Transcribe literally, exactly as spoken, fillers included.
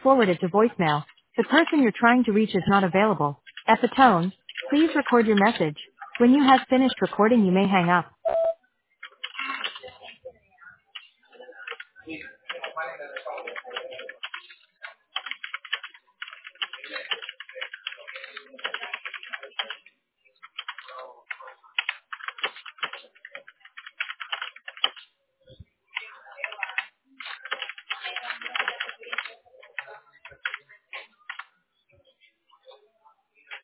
forwarded to voicemail. The person you're trying to reach is not available. At the tone, please record your message. When you have finished recording, you may hang up.